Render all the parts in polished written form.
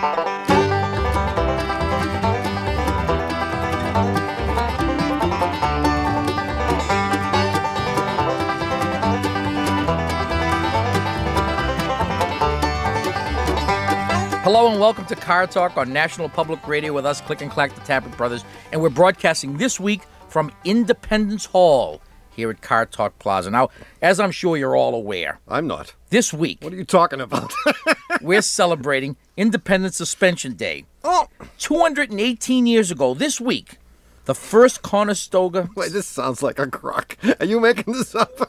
Hello and welcome to Car Talk on National Public Radio with us, Click and Clack, the Tappert Brothers. And we're broadcasting this week from Independence Hall here at Car Talk Plaza. Now, as I'm sure you're all aware, I'm not. This week, what are you talking about? We're celebrating Independence Suspension Day. Oh! 218 years ago, this week, the first Conestoga... Wait, this sounds like a crock. Are you making this up?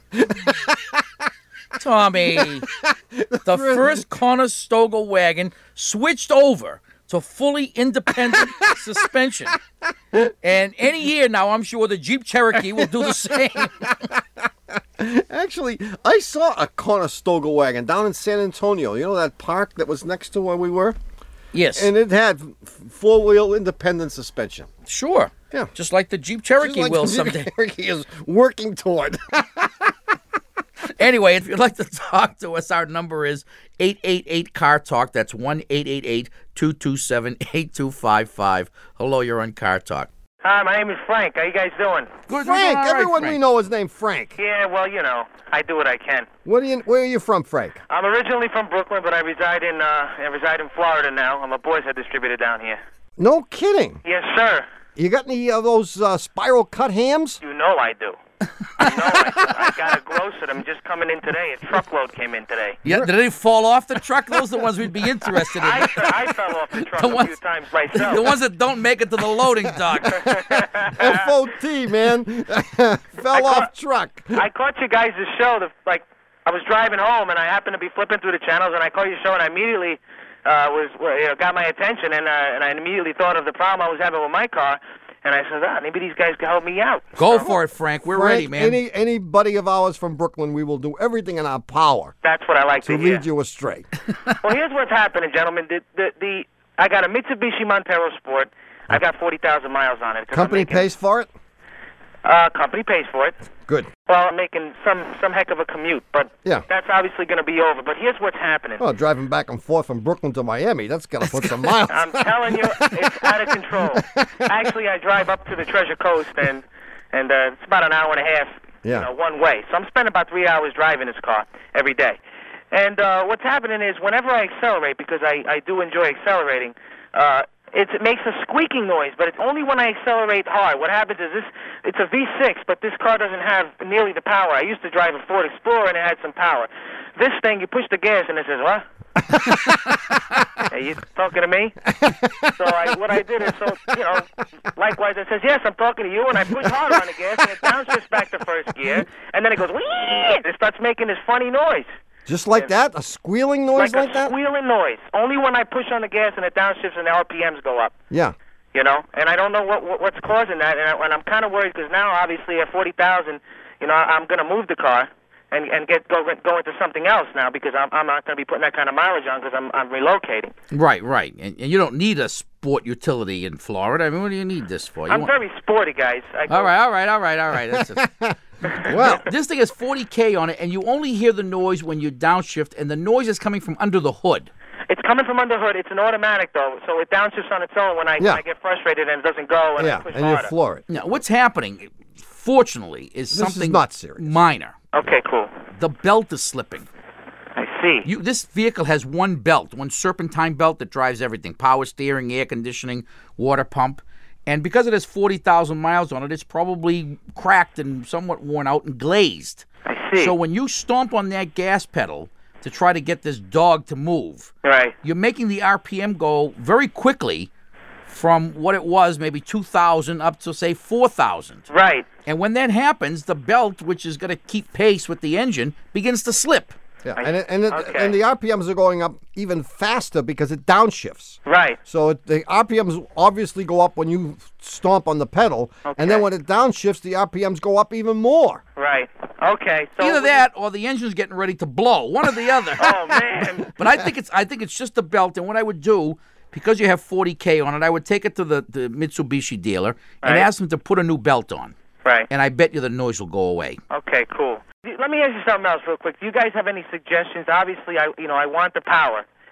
Tommy, the first Conestoga wagon switched over to fully independent suspension. And any year now, I'm sure the Jeep Cherokee will do the same. Actually, I saw a Conestoga wagon down in San Antonio. You know that park that was next to where we were? Yes. And it had four-wheel independent suspension. Sure. Yeah. Just like the Jeep Cherokee will someday. Jeep Cherokee is working toward. Anyway, if you'd like to talk to us, our number is 888-CAR-TALK. That's 1-888-227-8255. Hello, you're on Car Talk. Hi, my name is Frank. How you guys doing? Good. Frank, Right, everyone Frank. we know is named Frank. Yeah, well, you know, I do what I can. Where are you from, Frank? I'm originally from Brooklyn, but I reside in Florida now. I'm a Boys Head distributor down here. No kidding. Yes, sir. You got any of those spiral cut hams? You know I do. I got a grocer. I'm just coming in today. A truckload came in today. Yeah, did they fall off the truck? Those are the ones we'd be interested in. I fell off the truck a few times myself. The ones that don't make it to the loading dock. FOT, man. Fell off truck. I caught you guys' show. I was driving home, and I happened to be flipping through the channels, and I caught your show, and I immediately got my attention, and I immediately thought of the problem I was having with my car. And I said, maybe these guys can help me out. Go for it, Frank. We're ready, man. Any buddy of ours from Brooklyn, we will do everything in our power. That's what I like to hear. lead you astray. Well, here's what's happening, gentlemen. I got a Mitsubishi Montero Sport. I got 40,000 miles on it. Company pays for it? Company pays for it. Good. Well, I'm making some heck of a commute, but yeah, that's obviously going to be over. But here's what's happening. Well, driving back and forth from Brooklyn to Miami, that's going to put some miles. I'm telling you, it's out of control. Actually, I drive up to the Treasure Coast, and it's about an hour and a half one way. So I'm spending about 3 hours driving this car every day. And what's happening is whenever I accelerate, because I do enjoy accelerating, it makes a squeaking noise, but it's only when I accelerate hard. What happens is it's a V6, but this car doesn't have nearly the power. I used to drive a Ford Explorer, and it had some power. This thing, you push the gas, and it says, what? Are you talking to me? So what I did is, likewise, it says, yes, I'm talking to you, and I push harder on the gas, and it downshifts back to first gear, and then it goes, wee! It starts making this funny noise. Just like that? A squealing noise like that? Like a squealing noise. Only when I push on the gas and it downshifts and the RPMs go up. Yeah. You know? And I don't know what's causing that. And I'm kind of worried because now, obviously, at 40,000, I'm going to move the car and go into something else now because I'm not going to be putting that kind of mileage on because I'm relocating. Right. And you don't need a sport utility in Florida. I mean, what do you need this for? I'm very sporty, guys. All right. That's just... Well, this thing has 40K on it, and you only hear the noise when you downshift, and the noise is coming from under the hood. It's coming from under the hood. It's an automatic, though, so it downshifts on its own when I get frustrated and it doesn't go and I push harder. You floor it. Now, what's happening, fortunately, is something is not serious. Minor. Okay, cool. The belt is slipping. I see. This vehicle has one belt, one serpentine belt that drives everything, power steering, air conditioning, water pump. And because it has 40,000 miles on it, it's probably cracked and somewhat worn out and glazed. I see. So when you stomp on that gas pedal to try to get this dog to move, you're making the RPM go very quickly from what it was, maybe 2,000 up to, say, 4,000. Right. And when that happens, the belt, which is going to keep pace with the engine, begins to slip. Yeah, and the RPMs are going up even faster because it downshifts. Right. So the RPMs obviously go up when you stomp on the pedal, and then when it downshifts, the RPMs go up even more. Right. Okay. So either that or the engine's getting ready to blow. One or the other. Oh man. But I think it's just the belt. And what I would do, because you have 40K on it, I would take it to the Mitsubishi dealer and ask them to put a new belt on. Right. And I bet you the noise will go away. Okay. Cool. Let me ask you something else real quick. Do you guys have any suggestions? Obviously, I want the power,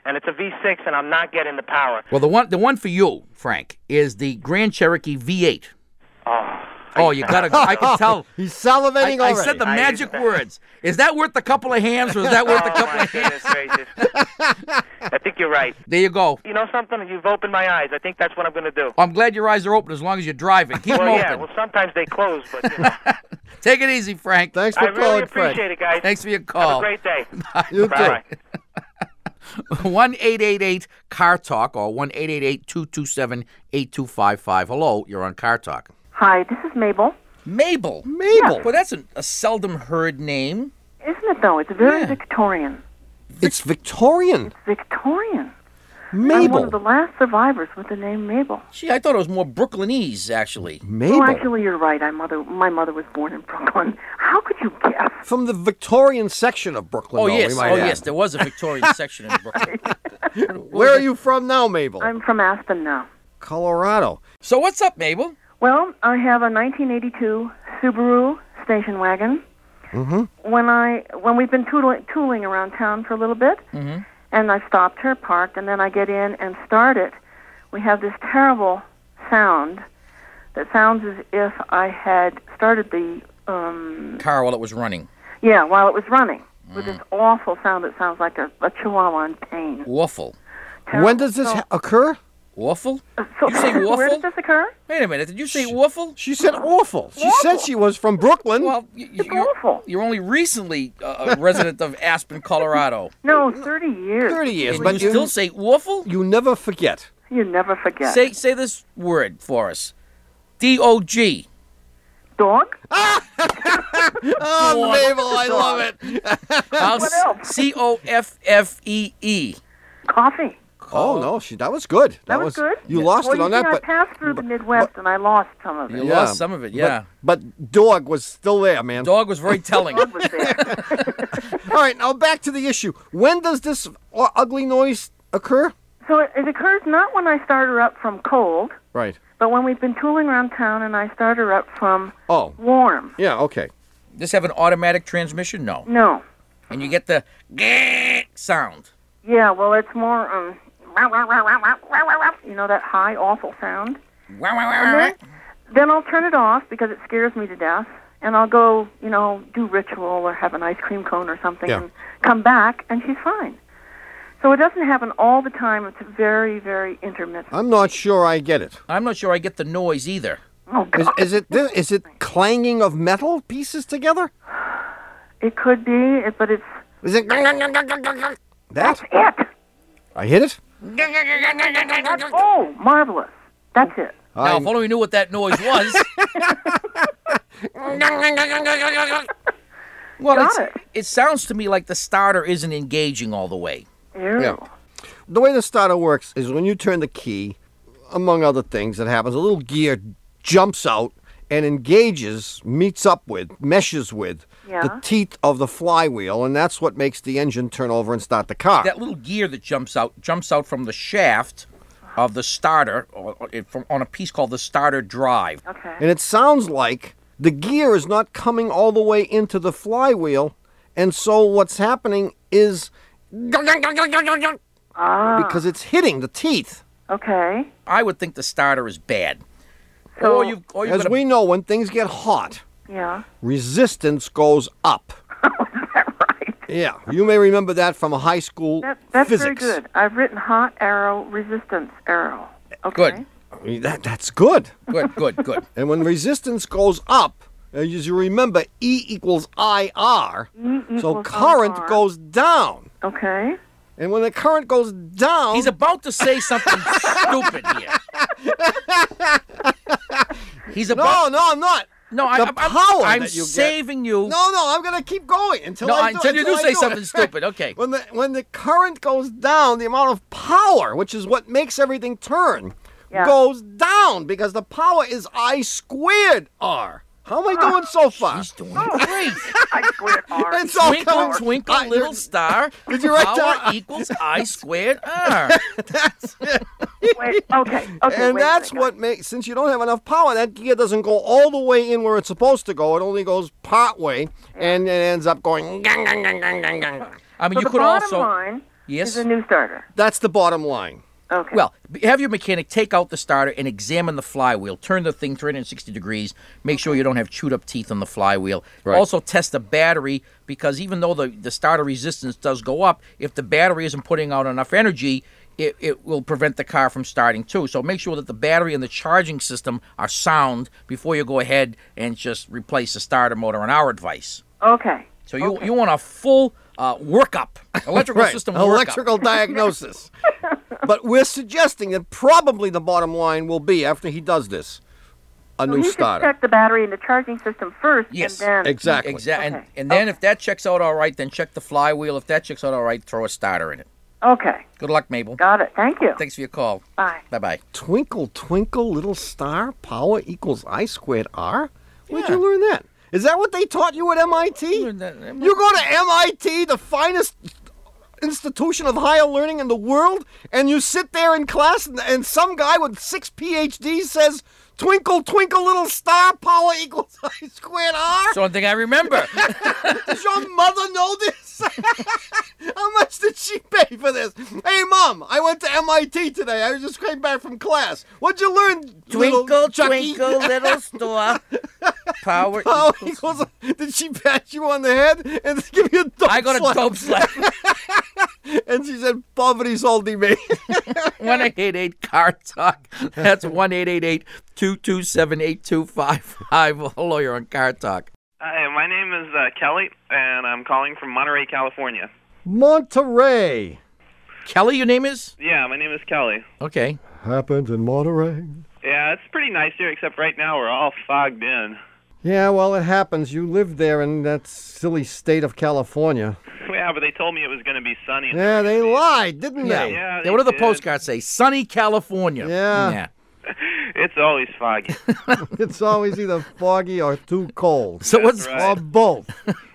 and it's a V6, and I'm not getting the power. Well, the one for you, Frank, is the Grand Cherokee V8. Oh, you gotta! I can tell. He's salivating I already. said the magic words. Is that worth a couple of hams, or is that worth a couple of hams? Gracious. I think you're right. There you go. You know something? You've opened my eyes. I think that's what I'm going to do. I'm glad your eyes are open as long as you're driving. Keep them Well, open. yeah. Well, sometimes they close, but you know. Take it easy, Frank. Thanks for I really calling, Frank. appreciate it, guys. Thanks for your call. Have a great day. You too. Bye. 1-888-CAR TALK or 1-888-227-8255. Hello, you're on Car Talk. Hi, this is Mabel. Mabel. Mabel. Well, that's a seldom heard name. Isn't it, though? It's very Yeah. Victorian. It's Victorian. Victorian. I'm Mabel. one of the last survivors with the name Mabel. Gee, I thought it was more Brooklynese, actually. Mabel. Oh, actually, you're right. My mother was born in Brooklyn. How could you guess? From the Victorian section of Brooklyn, Oh, though, yes. we might Oh, add. yes. There was a Victorian section in Brooklyn. Where are you from now, Mabel? I'm from Aspen now. Colorado. So what's up, Mabel? Well, I have a 1982 Subaru station wagon. Mm-hmm. When we've been tooling around town for a little bit, and I stopped her, parked, and then I get in and start it, we have this terrible sound that sounds as if I had started the Car while it was running. while it was running, with this awful sound that sounds like a chihuahua in pain. Waffle. Terrible. When does this occur? Waffle? So, you say waffle? Where did this occur? Wait a minute. Did you say waffle? She said awful. She said she was from Brooklyn. Well, It's awful. you're only recently a resident of Aspen, Colorado. No, 30 years. 30 years, And but you still say waffle? you never forget. You never forget. Say this word for us. D-O-G. Dog? Oh, Mabel, I love it. What else? C-O-F-F-E-E. Coffee. Oh, no, that was good. That was good. You lost well, it on you see, that, but I passed through the Midwest and I lost some of it. You lost some of it, yeah. But dog was still there, man. Dog was very telling. Dog was there. All right, now back to the issue. When does this ugly noise occur? So it occurs not when I start her up from cold, Right. but when we've been tooling around town and I start her up from Oh, warm. yeah, okay. Does this have an automatic transmission? No. No. And you get the sound. Yeah, well, it's more, you know, that high, awful sound. And then I'll turn it off because it scares me to death. And I'll go, you know, do ritual or have an ice cream cone or something and come back, and she's fine. So it doesn't happen all the time. It's very, very intermittent. I'm not sure I get it. I'm not sure I get the noise either. Oh, God. Is it clanging of metal pieces together? It could be, but it's... Is it that? That's it. I hit it? Oh, marvelous. That's it. Now, if only we knew what that noise was. Well, it sounds to me like the starter isn't engaging all the way. Ew. Yeah. The way the starter works is when you turn the key, among other things that happens, a little gear jumps out and engages, meshes with the teeth of the flywheel, and that's what makes the engine turn over and start the car. That little gear that jumps out from the shaft of the starter on a piece called the starter drive. Okay. And it sounds like the gear is not coming all the way into the flywheel, and so what's happening is because it's hitting the teeth. Okay. I would think the starter is bad. So, As we know, when things get hot, resistance goes up. Is that right? Yeah, you may remember that from high school That's physics. very good. I've written hot arrow, resistance arrow. Okay. Good. That's good. Good. And when resistance goes up, as you remember, E equals IR, so current IR. goes down. Okay. And when the current goes down... He's about to say something stupid here. No, I'm not. No, the power I'm that you saving get. you. No, I'm going to keep going until you do say it. something stupid. Okay. When the current goes down, the amount of power, which is what makes everything turn, goes down because the power is I squared R. How am I doing so far? He's doing great. I squared R. It's all Twinkle, coming- twinkle, little star. Did you write power down? equals I squared R. That's it. Wait, okay. And wait a that's second. what makes, since you don't have enough power, that gear doesn't go all the way in where it's supposed to go. It only goes part way, and it ends up going. I mean, So you the could bottom also. line, Yes. is a new starter. That's the bottom line. Okay. Well, have your mechanic take out the starter and examine the flywheel. Turn the thing 360 degrees. Make sure you don't have chewed-up teeth on the flywheel. Right. Also, test the battery, because even though the starter resistance does go up, if the battery isn't putting out enough energy, it will prevent the car from starting too. So make sure that the battery and the charging system are sound before you go ahead and just replace the starter motor on our advice. Okay. So you want a full workup, electrical system workup. Electrical diagnosis. But we're suggesting that probably the bottom line will be, after he does this, a new starter. Check the battery and the charging system first. Yes, and then... exactly. Okay. And then if that checks out all right, then check the flywheel. If that checks out all right, throw a starter in it. Okay. Good luck, Mabel. Got it. Thank you. Thanks for your call. Bye. Bye-bye. Twinkle, twinkle, little star, power equals I squared R? Where'd Yeah. you learn that? Is that what they taught you at MIT? You go to MIT, the finest institution of higher learning in the world, and you sit there in class, and some guy with 6 PhDs says, twinkle, twinkle, little star, power equals I squared R? It's the only thing I remember. Does your mother know this? How much did she pay for this? Hey, Mom, I went to MIT today. I just came back from class. What'd you learn, Twinkle, Chucky? twinkle, little star. Power equals. Did she pat you on the head and give you a dope I got a dope slap. And she said, poverty's holding me. 1-888-CAR-TALK. That's 1-888-227-8255. Hello, you're on Car Talk. Hi, my name is Kelly, and I'm calling from Monterey, California. Monterey. Kelly, your name is? Yeah, my name is Kelly. Okay. Happens in Monterey. Yeah, it's pretty nice here, except right now we're all fogged in. Yeah, well, it happens. You lived there in that silly state of California. Yeah, but they told me it was going to be sunny. Yeah, they lied, didn't they? Yeah, what do the did. postcards say? Sunny California. Yeah. It's always foggy. It's always either foggy or too cold. So That's what's right. Or both.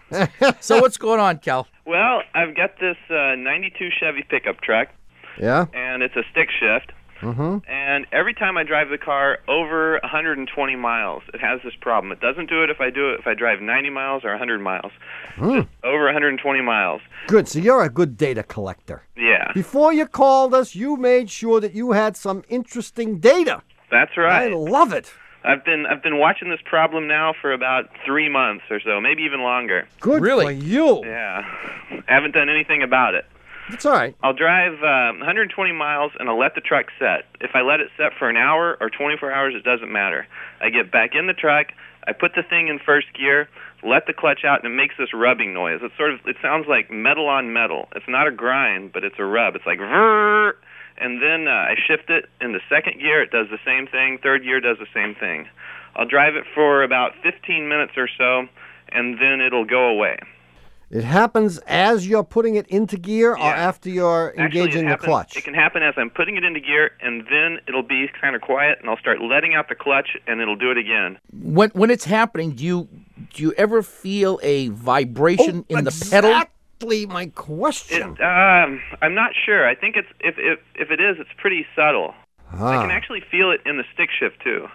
So what's going on, Cal? Well, I've got this 92 Chevy pickup truck, Yeah? and it's a stick shift. Mm-hmm. And every time I drive the car over 120 miles, it has this problem. It doesn't do it if I drive 90 miles or 100 miles. Just over 120 miles. Good. So you're a good data collector. Yeah, Before you called us, you made sure that you had some interesting data. that's right. I love it. I've been watching this problem now for about 3 months or so, maybe even longer. Good Really? for you. Yeah, I haven't done anything about it. It's all right. I'll drive 120 miles and I'll let the truck set. If I let it set for an hour or 24 hours, it doesn't matter. I get back in the truck, I put the thing in first gear, let the clutch out, and it makes this rubbing noise. It sounds like metal on metal. It's not a grind, but it's a rub. It's like vrrr. And then I shift it in the second gear. It does the same thing. Third gear does the same thing. I'll drive it for about 15 minutes or so, and then it'll go away. It happens as you're putting it into gear or after you're engaging the clutch? It can happen as I'm putting it into gear, and then it'll be kind of quiet, and I'll start letting out the clutch, and it'll do it again. When it's happening, do you ever feel a vibration in the pedal? Exactly my question. I'm not sure. I think it's if it is, it's pretty subtle. I can actually feel it in the stick shift too.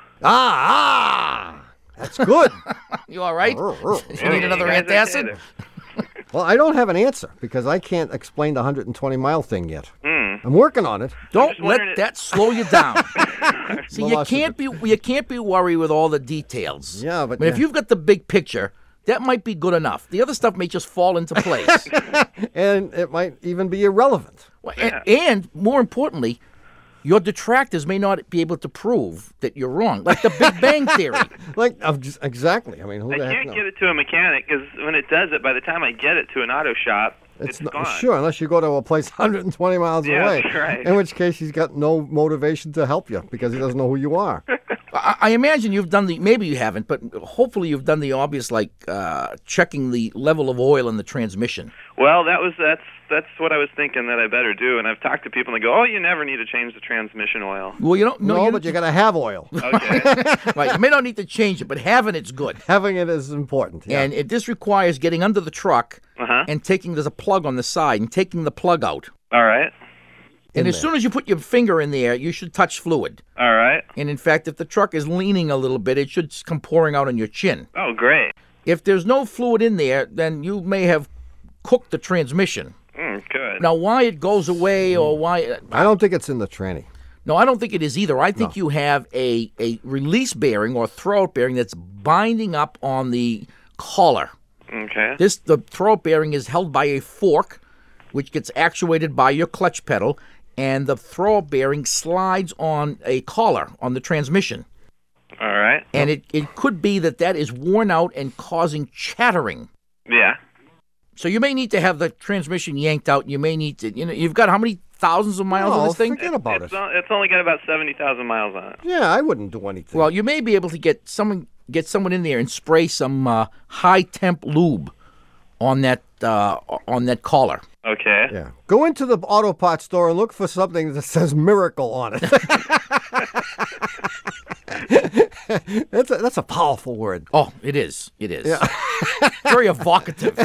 That's good. You all right? You need another You guys okay antacid? there? Well, I don't have an answer because I can't explain the 120-mile thing yet. I'm working on it. Don't let that slow you down. See, you Velocity. can't be worried with all the details. Yeah, but if you've got the big picture, that might be good enough. The other stuff may just fall into place. And it might even be irrelevant. Well, and more importantly, your detractors may not be able to prove that you're wrong, like the Big Bang Theory. Exactly. I mean, who I the heck can't knows? get it to a mechanic because when it does it, by the time I get it to an auto shop, it's not gone. sure unless you go to a place 120 miles Yeah, away. that's right. In which case, he's got no motivation to help you because he doesn't know who you are. I imagine you've done maybe you haven't, but hopefully you've done the obvious, like checking the level of oil in the transmission. Well, that's what I was thinking that I better do, and I've talked to people and they go, "Oh, you never need to change the transmission oil." Well, you don't. No, but you got to have oil. Okay. Right, you may not need to change it, but having it's good. Having it is important. Yeah. And this requires getting under the truck and there's a plug on the side, and taking the plug out. All right. And as soon as you put your finger in there, you should touch fluid. All right. And in fact, if the truck is leaning a little bit, it should come pouring out on your chin. Oh, great. If there's no fluid in there, then you may have cooked the transmission. Good. Now, why it goes away or why... I don't think it's in the tranny. No, I don't think it is either. I think you have a release bearing or throwout bearing that's binding up on the collar. Okay. The throwout bearing is held by a fork, which gets actuated by your clutch pedal, and the throwout bearing slides on a collar on the transmission. All right. And it could be that is worn out and causing chattering. Yeah. So you may need to have the transmission yanked out. You may need to, you've got how many thousands of miles on this thing? Forget about it. It's only got about 70,000 miles on it. Yeah, I wouldn't do anything. Well, you may be able to get someone in there and spray some high temp lube on that collar. Okay. Yeah. Go into the auto parts store and look for something that says "Miracle" on it. That's a powerful word. Oh, it is. It is. Yeah. Very evocative.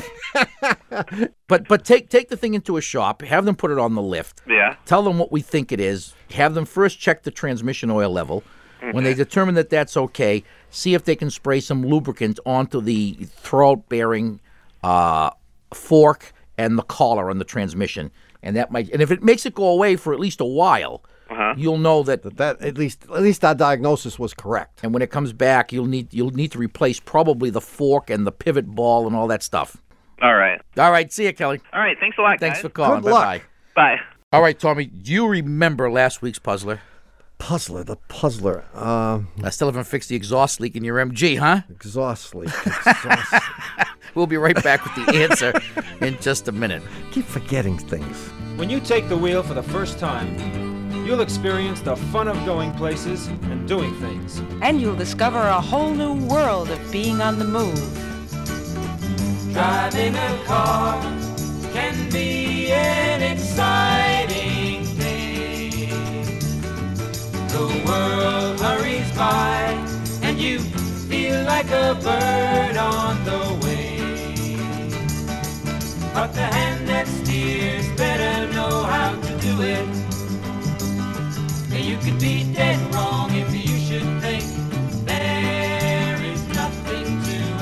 But take the thing into a shop, have them put it on the lift. Yeah. Tell them what we think it is. Have them first check the transmission oil level. Okay. When they determine that that's okay, see if they can spray some lubricant onto the throwout bearing fork and the collar on the transmission. And if it makes it go away for at least a while, you'll know that at least our diagnosis was correct. And when it comes back, you'll need to replace probably the fork and the pivot ball and all that stuff. All right. All right. See you, Kelly. All right. Thanks a lot, Thanks guys. for calling. Good luck. Bye. All right, Tommy. Do you remember last week's puzzler? The puzzler. I still haven't fixed the exhaust leak in your MG, huh? Exhaust leak. We'll be right back with the answer in just a minute. Keep forgetting things. When you take the wheel for the first time, you'll experience the fun of going places and doing things. And you'll discover a whole new world of being on the move. Driving a car can be an exciting thing. The world hurries by and you feel like a bird on the wing. But the hand that steers better know how to do it. You could be dead wrong if you should think there is nothing to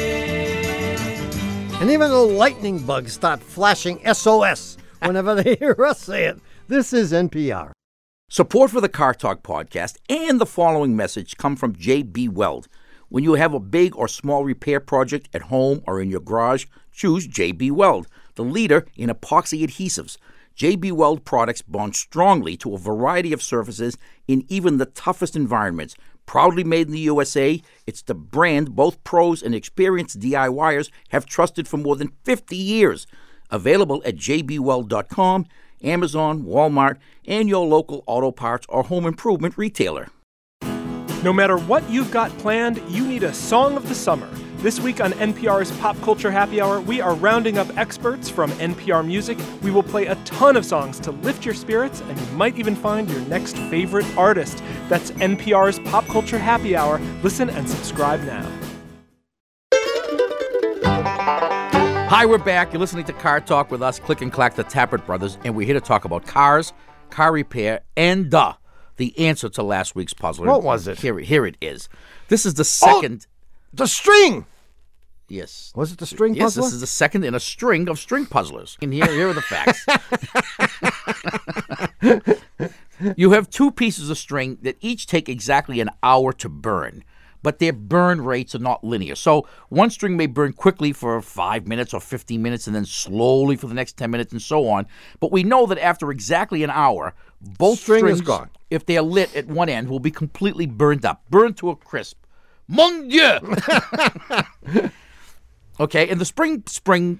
it. And even the lightning bugs start flashing SOS whenever they hear us say it. This is NPR. Support for the Car Talk podcast and the following message come from J.B. Weld. When you have a big or small repair project at home or in your garage, choose J.B. Weld, the leader in epoxy adhesives. J.B. Weld products bond strongly to a variety of surfaces in even the toughest environments. Proudly made in the USA, it's the brand both pros and experienced DIYers have trusted for more than 50 years. Available at jbweld.com, Amazon, Walmart, and your local auto parts or home improvement retailer. No matter what you've got planned, you need a song of the summer. This week on NPR's Pop Culture Happy Hour, we are rounding up experts from NPR Music. We will play a ton of songs to lift your spirits, and you might even find your next favorite artist. That's NPR's Pop Culture Happy Hour. Listen and subscribe now. Hi, we're back. You're listening to Car Talk with us, Click and Clack, the Tappert Brothers, and we're here to talk about cars, car repair, and the answer to last week's puzzle. What was it? Here it is. This is the second... The string! Yes. Was it the string yes, puzzler? Yes, this is the second in a string of string puzzlers. And here are the facts. You have two pieces of string that each take exactly an hour to burn, but their burn rates are not linear. So one string may burn quickly for 5 minutes or 15 minutes and then slowly for the next 10 minutes and so on. But we know that after exactly an hour, both string strings, is gone. If they are lit at one end, will be completely burned burned to a crisp. Mon Dieu! Okay, and the Springsteen,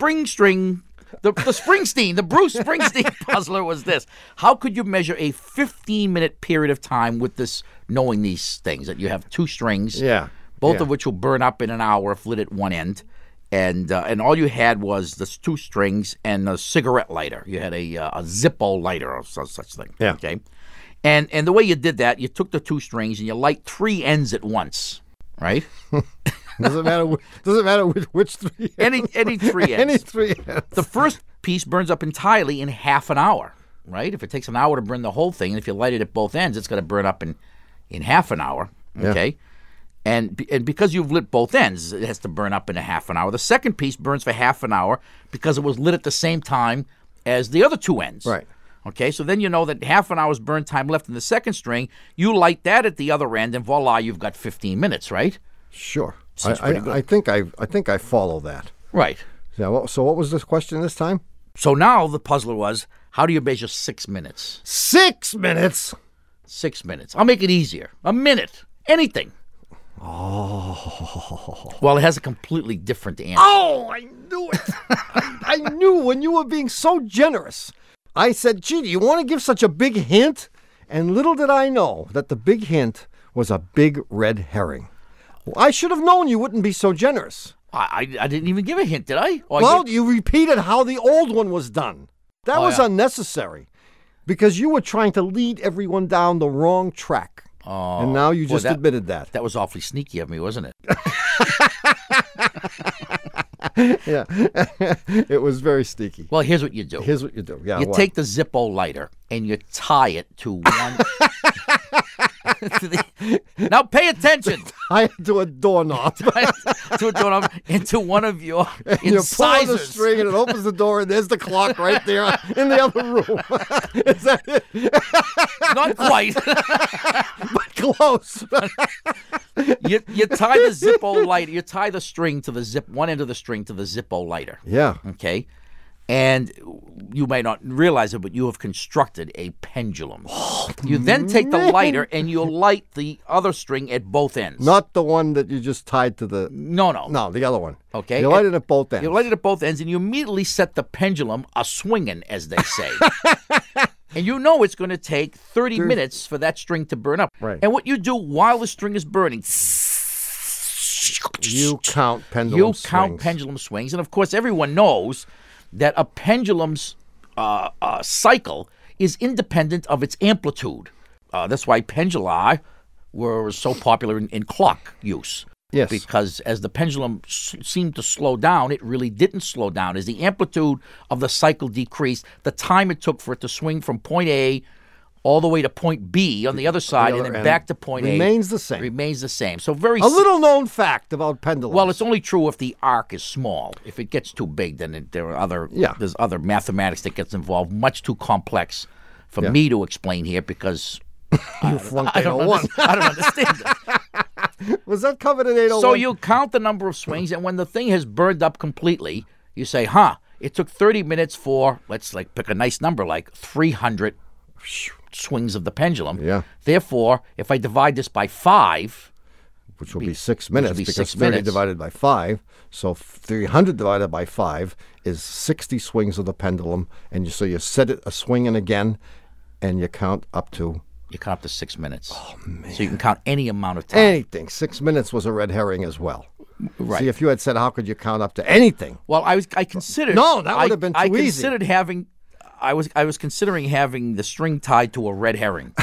the Bruce Springsteen puzzler was this. How could you measure a 15-minute period of time with this, knowing these things, that you have two strings, both of which will burn up in an hour if lit at one end, and all you had was the two strings and a cigarette lighter. You had a Zippo lighter or such thing. Yeah. Okay. And the way you did that, you took the two strings and you light three ends at once, right? Doesn't matter with which three ends. Any three ends. Any three ends. The first piece burns up entirely in half an hour, right? If it takes an hour to burn the whole thing, and if you light it at both ends, it's going to burn up in half an hour, okay? And because you've lit both ends, it has to burn up in a half an hour. The second piece burns for half an hour because it was lit at the same time as the other two ends. Right. Okay, so then you know that half an hour's burn time left in the second string. You light that at the other end, and voila, you've got 15 minutes, right? Sure. Seems pretty good. I think I follow that. Right. Yeah. So what was the question this time? So now the puzzler was, how do you measure 6 minutes? 6 minutes? 6 minutes. I'll make it easier. A minute. Anything. Oh. Well, it has a completely different answer. Oh, I knew it. I knew when you were being so generous. I said, gee, do you want to give such a big hint? And little did I know that the big hint was a big red herring. Well, I should have known you wouldn't be so generous. I didn't even give a hint, did I? You repeated how the old one was done. That was unnecessary because you were trying to lead everyone down the wrong track. Oh, and now you just admitted that. That was awfully sneaky of me, wasn't it? Yeah, it was very sneaky. Well, here's what you do. Yeah, you take the Zippo lighter and you tie it to one. Now pay attention. Tie it to a doorknob. To a doorknob into one of your incisors. You pull on the string and it opens the door and there's the clock right there in the other room. Is that it? Not quite. But close. You tie the Zippo lighter. You tie the string to the one end of the string to the Zippo lighter. Yeah. Okay. And you may not realize it, but you have constructed a pendulum. You then take the lighter and you light the other string at both ends. Not the one that you just tied to the... No, the other one. Okay. You light it at both ends. You light it at both ends, and you immediately set the pendulum a-swinging, as they say. And you know it's going to take 30 minutes for that string to burn up. Right. And what you do while the string is burning... You count pendulum swings. You count pendulum swings. And, of course, everyone knows that a pendulum's cycle is independent of its amplitude. That's why penduli were so popular in clock use. Yes. Because as the pendulum seemed to slow down, it really didn't slow down. As the amplitude of the cycle decreased, the time it took for it to swing from point A all the way to point B on the other side and then back to point A. Remains the same. Remains the same. So a little known fact about pendulums. Well, it's only true if the arc is small. If it gets too big, then there are there's other mathematics that gets involved, much too complex for me to explain here because you flunked 801. I don't understand it. Was that covered in 801? So you count the number of swings, and when the thing has burned up completely, you say, it took 30 minutes for, let's pick a nice number, like 300 swings of the pendulum. Yeah. Therefore, if I divide this by 5... Which will be 6 minutes, because 30 divided by 5, so 300 divided by 5 is 60 swings of the pendulum, and so you set it a-swinging again, and you count up to... You count up to 6 minutes. Oh, man. So you can count any amount of time. Anything. 6 minutes was a red herring as well. Right. See, if you had said, how could you count up to anything? Well, I considered... No, that would have been too easy. I considered having... I was considering having the string tied to a red herring.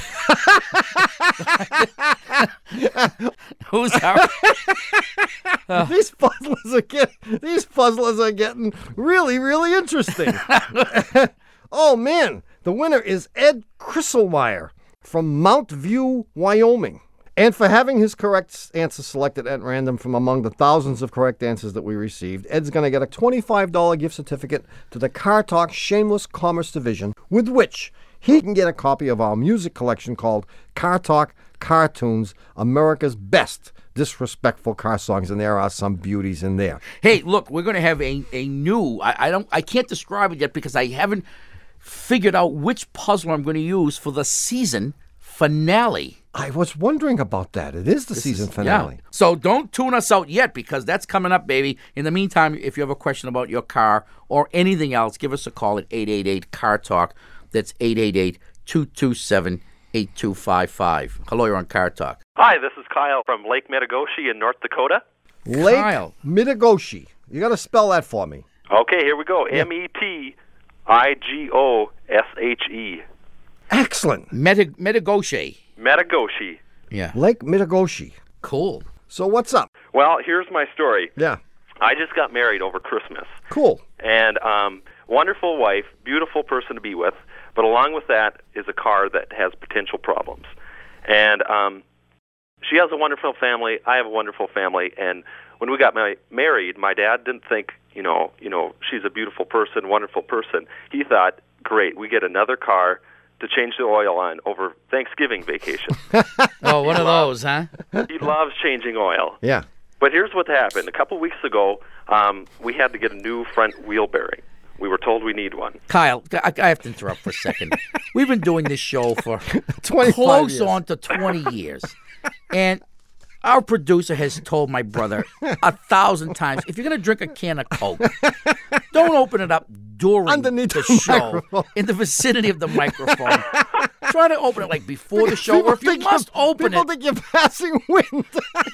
Who's our... These puzzlers are getting really, really interesting. Oh man, the winner is Ed Krisselmeyer from Mount View, Wyoming. And for having his correct answer selected at random from among the thousands of correct answers that we received, Ed's going to get a $25 gift certificate to the Car Talk Shameless Commerce Division, with which he can get a copy of our music collection called Car Talk Cartoons, America's Best Disrespectful Car Songs, and there are some beauties in there. Hey, look, we're going to have a new, I can't describe it yet because I haven't figured out which puzzle I'm going to use for the season finale. I was wondering about that. It is the season finale. Yeah. So don't tune us out yet because that's coming up, baby. In the meantime, if you have a question about your car or anything else, give us a call at 888-CAR-TALK. That's 888-227-8255. Hello, you're on Car Talk. Hi, this is Kyle from Lake Metagoshi in North Dakota. Lake Metagoshi. You got to spell that for me. Okay, here we go. Yeah. Metigoshi. Excellent. Metagoshi. Metagoshi. Yeah. Lake Metagoshi. Cool. So what's up? Well, here's my story. Yeah. I just got married over Christmas. Cool. And wonderful wife, beautiful person to be with, but along with that is a car that has potential problems. And she has a wonderful family. I have a wonderful family. And when we got married, my dad didn't think, she's a beautiful person, wonderful person. He thought, great, we get another car to change the oil on over Thanksgiving vacation. Oh, one of those, huh? He loves changing oil. Yeah. But here's what happened. A couple weeks ago, we had to get a new front wheel bearing. We were told we need one. Kyle, I have to interrupt for a second. We've been doing this show for 25 close years. on to 20 years. And our producer has told my brother 1,000 times, if you're going to drink a can of Coke, don't open it up during Underneath the the show, microphone. in the vicinity of the microphone. Try to open it like before the show, or if you must open people it. think you're passing wind.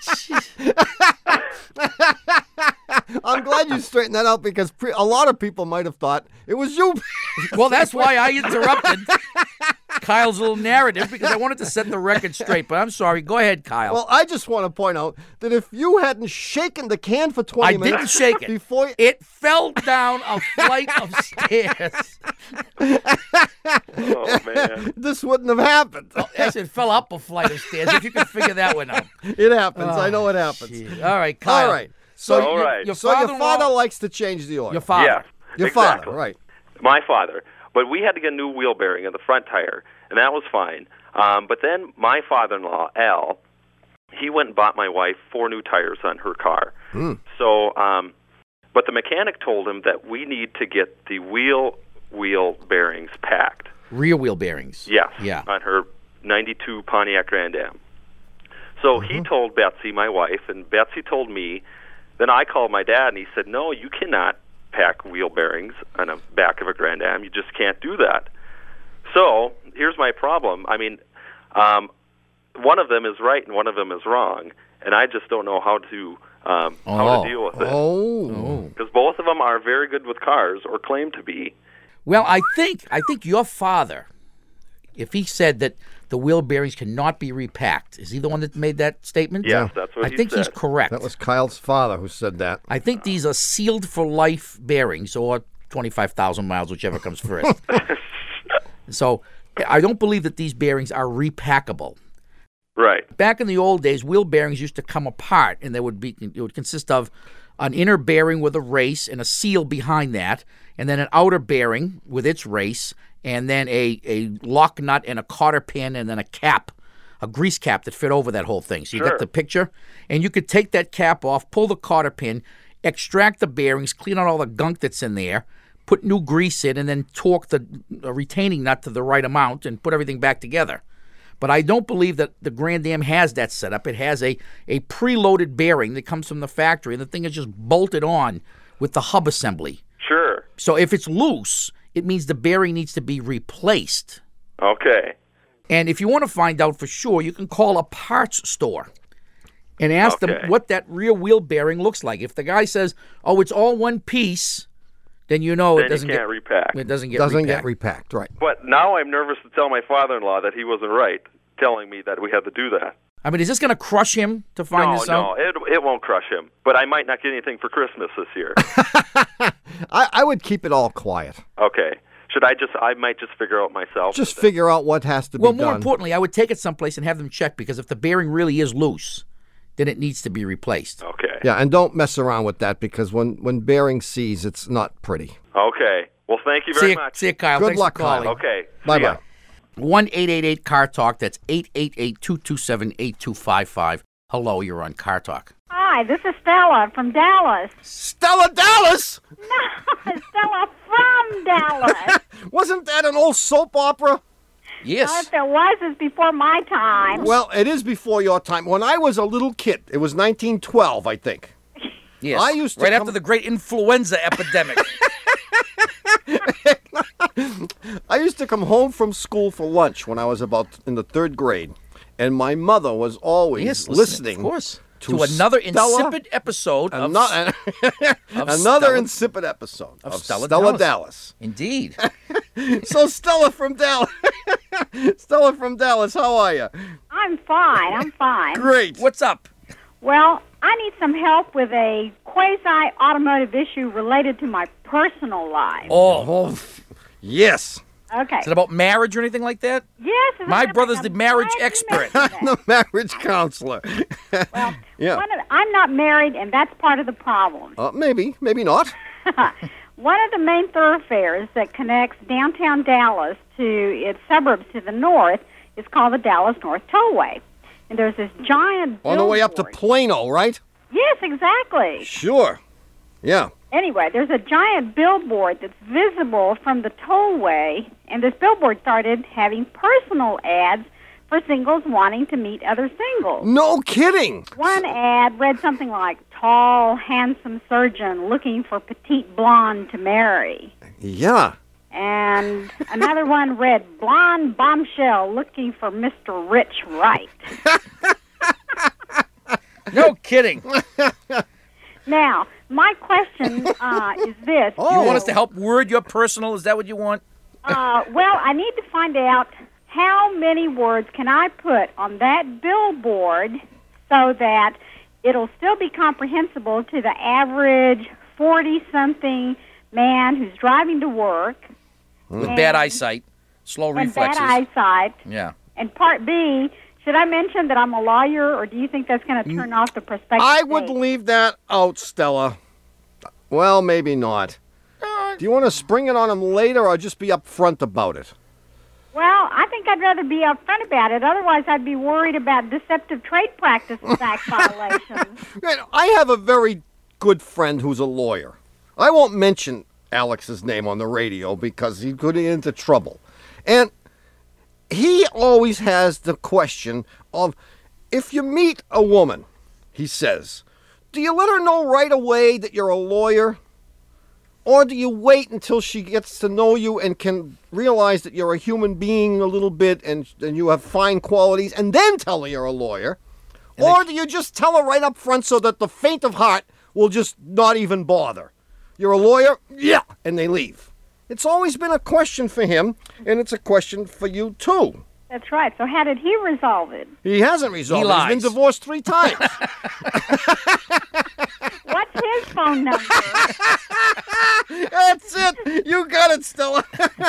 I'm glad you straightened that out because a lot of people might have thought it was you. Well, that's why I interrupted Kyle's little narrative, because I wanted to set the record straight. But I'm sorry. Go ahead, Kyle. Well, I just want to point out that if you hadn't shaken the can for 20 I minutes... didn't shake it. Before It fell down a flight of stairs. Oh, man. this wouldn't have happened. Actually, it fell up a flight of stairs, if you can figure that one out. It happens. I know it happens. Gee. All right, Kyle. All right. So, All your- right. Your, So your father-in-law- father likes to change the oil. Your father. Yeah, Your exactly. father, right. My father. But we had to get a new wheel bearing in the front tire, and that was fine. But then my father-in-law, Al, he went and bought my wife 4 new tires on her car. So, but the mechanic told him that we need to get the wheel bearings packed. Rear wheel bearings. Yes, Yeah. on her 92 Pontiac Grand Am. So he told Betsy, my wife, and Betsy told me. Then I called my dad, and he said, no, you cannot pack wheel bearings on the back of a Grand Am. You just can't do that. So here's my problem. I mean, one of them is right and one of them is wrong, and I just don't know how to deal with it. Oh. Because both of them are very good with cars, or claim to be. Well, I think your father, if he said that the wheel bearings cannot be repacked, is he the one that made that statement? Yes, that's what I he think he's said. correct. That was Kyle's father who said that. I think these are sealed for life bearings, or 25,000 miles, whichever comes first. So I don't believe that these bearings are repackable. Right. Back in the old days, wheel bearings used to come apart, and it would consist of an inner bearing with a race and a seal behind that, and then an outer bearing with its race, and then a lock nut and a cotter pin, and then a cap, a grease cap that fit over that whole thing. So you got the picture? And you could take that cap off, pull the cotter pin, extract the bearings, clean out all the gunk that's in there, put new grease in, and then torque the retaining nut to the right amount and put everything back together. But I don't believe that the Grand Am has that setup. It has a preloaded bearing that comes from the factory, and the thing is just bolted on with the hub assembly. Sure. So if it's loose, it means the bearing needs to be replaced. Okay. And if you want to find out for sure, you can call a parts store and ask them what that rear wheel bearing looks like. If the guy says, oh, it's all one piece, then you know it doesn't you can't repack. It doesn't get Doesn't repacked. get repacked, right. But now I'm nervous to tell my father-in-law that he wasn't right, telling me that we had to do that. I mean, is this going to crush him to find this out? No, it won't crush him. But I might not get anything for Christmas this year. I would keep it all quiet. Okay. I might just figure out myself. Just figure out what has to be Well, done. more importantly, I would take it someplace and have them check, because if the bearing really is loose, then it needs to be replaced. Okay. Yeah, and don't mess around with that, because when bearing sees, it's not pretty. Okay. Well, thank you very much. See you, Kyle. Good Thanks luck, for calling. Kyle. Okay. Bye-bye. 1-888-CAR-TALK. That's 888-227-8255. Hello, you're on Car Talk. Hi, this is Stella from Dallas. Stella Dallas? No, Stella from Dallas. Wasn't that an old soap opera? Yes. If there was, it's before my time. Well, it is before your time. When I was a little kid, it was 1912, I think. Yes. I used to right come- after the great influenza epidemic. I used to come home from school for lunch when I was about in the 3rd grade, and my mother was always listening of course, to another Stella- insipid episode of another Stella- insipid episode of Stella Dallas. Indeed. So Stella from Dallas, Stella from Dallas, how are you? I'm fine. Great. What's up? Well, I need some help with a quasi-automotive issue related to my personal life. Oh, Yes. Okay. Is it about marriage or anything like that? Yes. My brother's the marriage expert. I'm the marriage counselor. Well, yeah. I'm not married, and that's part of the problem. Maybe not. One of the main thoroughfares that connects downtown Dallas to its suburbs to the north is called the Dallas North Tollway. And there's this giant on the way up to Plano, right? Yes, exactly. Sure. Yeah. Anyway, there's a giant billboard that's visible from the tollway, and this billboard started having personal ads for singles wanting to meet other singles. No kidding. One ad read something like, tall, handsome surgeon looking for petite blonde to marry. Yeah. And another one read, blonde bombshell looking for Mr. Rich Wright. No kidding. Now, my question is this. You want us to help word your personal? Is that what you want? Well, I need to find out how many words can I put on that billboard so that it'll still be comprehensible to the average 40-something man who's driving to work. With bad eyesight, slow reflexes. Bad eyesight. Yeah. And part B, should I mention that I'm a lawyer, or do you think that's going to turn off the prospective I would leave that out, Stella. Well, maybe not. Do you want to spring it on him later or just be upfront about it? Well, I think I'd rather be upfront about it. Otherwise, I'd be worried about Deceptive Trade Practices Act violations. I have a very good friend who's a lawyer. I won't mention Alex's name on the radio because he could get into trouble. And he always has the question of, if you meet a woman, he says, do you let her know right away that you're a lawyer? Or do you wait until she gets to know you and can realize that you're a human being a little bit and you have fine qualities and then tell her you're a lawyer? Or do you just tell her right up front so that the faint of heart will just not even bother? You're a lawyer? Yeah. And they leave. It's always been a question for him, and it's a question for you, too. That's right. So how did he resolve it? He hasn't resolved it. He's been divorced 3 times. What's his phone number? That's it. You got it, Stella.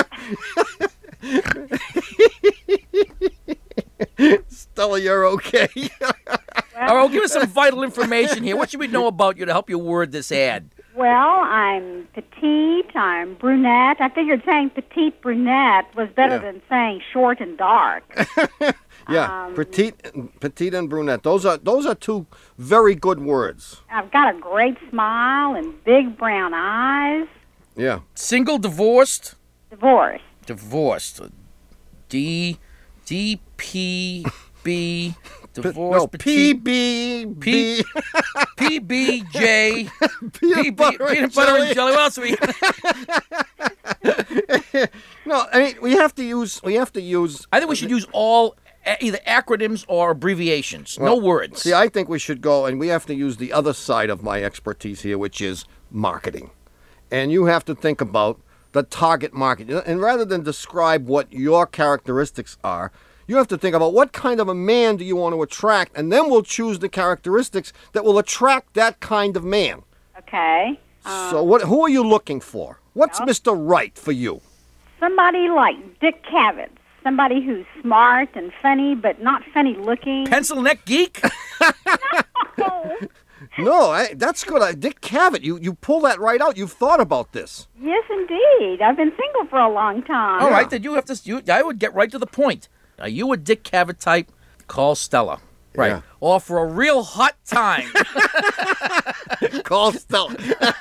Stella, you're okay. All right, give us some vital information here. What should we know about you to help you word this ad? Well, I'm petite, I'm brunette. I figured saying petite brunette was better than saying short and dark. Yeah, petite and brunette. Those are 2 very good words. I've got a great smile and big brown eyes. Yeah. Single, divorced? Divorced. Divorced. D-P-B... Divorce, no, PBB. PBJ. Peanut butter and jelly. What else are we? No, I mean we have to use. I think we should use all either acronyms or abbreviations. No words. See, I think we should go and we have to use the other side of my expertise here, which is marketing. And you have to think about the target market. And rather than describe what your characteristics are, you have to think about what kind of a man do you want to attract, and then we'll choose the characteristics that will attract that kind of man. Okay. So who are you looking for? What's Mr. Right for you? Somebody like Dick Cavett. Somebody who's smart and funny, but not funny looking. Pencil neck geek? No, that's good. Dick Cavett, you pull that right out. You've thought about this. Yes, indeed. I've been single for a long time. All right, then you have to. I would get right to the point. Are you a Dick Cavett type? Call Stella. Right. Yeah. Or for a real hot time. Call Stella.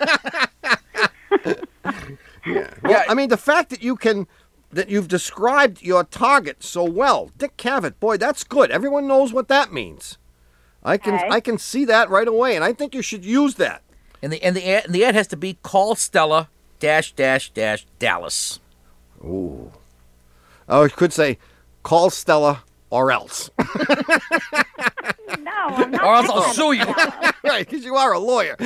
Yeah. Well, I mean, the fact that you've described your target so well, Dick Cavett, boy, that's good. Everyone knows what that means. I can see that right away, and I think you should use that. And the ad has to be call Stella Dallas. Ooh. Oh, it could say call Stella or else. No, I'm not. Or else I'll sue you. Right, because you are a lawyer.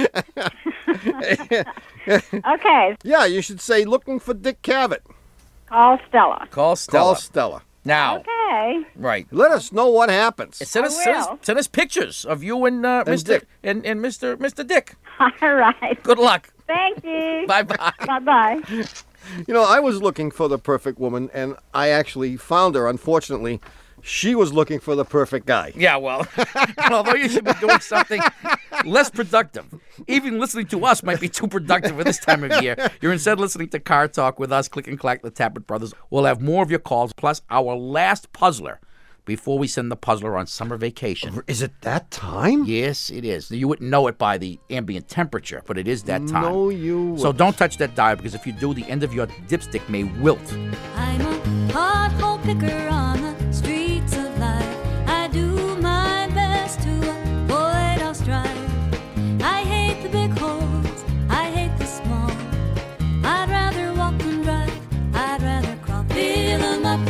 Okay. Yeah, you should say looking for Dick Cavett. Call Stella. Call Stella. Now. Okay. Right. Let us know what happens. Send us pictures of you and Mr. Dick. and Mr. Dick. All right. Good luck. Thank you. Bye-bye. Bye-bye. I was looking for the perfect woman, and I actually found her. Unfortunately, she was looking for the perfect guy. Yeah, well, although you should be doing something less productive. Even listening to us might be too productive at this time of year. You're instead listening to Car Talk with us, Click and Clack, the Tappert Brothers. We'll have more of your calls, plus our last puzzler before we send the puzzler on summer vacation. Is it that time? Yes, it is. You wouldn't know it by the ambient temperature, but it is that time. No, you wouldn't. So don't touch that dial, because if you do, the end of your dipstick may wilt. I'm a pothole picker on the streets of life. I do my best to avoid all strife. I hate the big holes, I hate the small. I'd rather walk than drive, I'd rather crawl. Fill 'em up,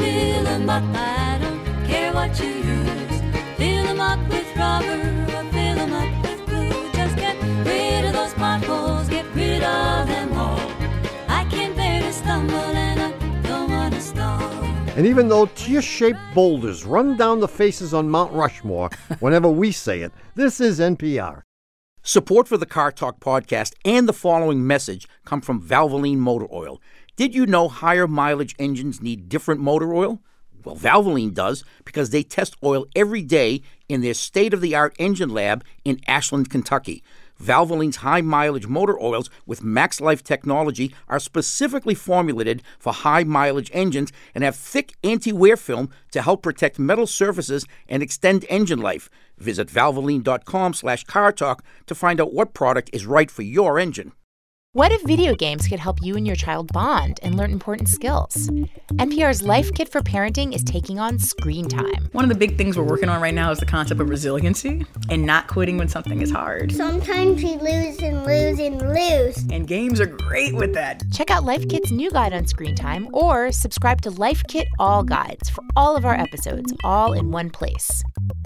I don't care what you use. Fill 'em up with rubber or fill 'em up with glue. Just get rid of those potholes, get rid of them all. I can't bear to stumble and I don't want to stall. And even though tear-shaped boulders run down the faces on Mount Rushmore whenever we say it, this is NPR. Support for the Car Talk podcast and the following message come from Valvoline Motor Oil. Did you know higher mileage engines need different motor oil? Well, Valvoline does, because they test oil every day in their state-of-the-art engine lab in Ashland, Kentucky. Valvoline's high-mileage motor oils with MaxLife technology are specifically formulated for high-mileage engines and have thick anti-wear film to help protect metal surfaces and extend engine life. Visit valvoline.com/cartalk to find out what product is right for your engine. What if video games could help you and your child bond and learn important skills? NPR's Life Kit for Parenting is taking on screen time. One of the big things we're working on right now is the concept of resiliency and not quitting when something is hard. Sometimes we lose and lose and lose. And games are great with that. Check out Life Kit's new guide on screen time or subscribe to Life Kit All Guides for all of our episodes, all in one place.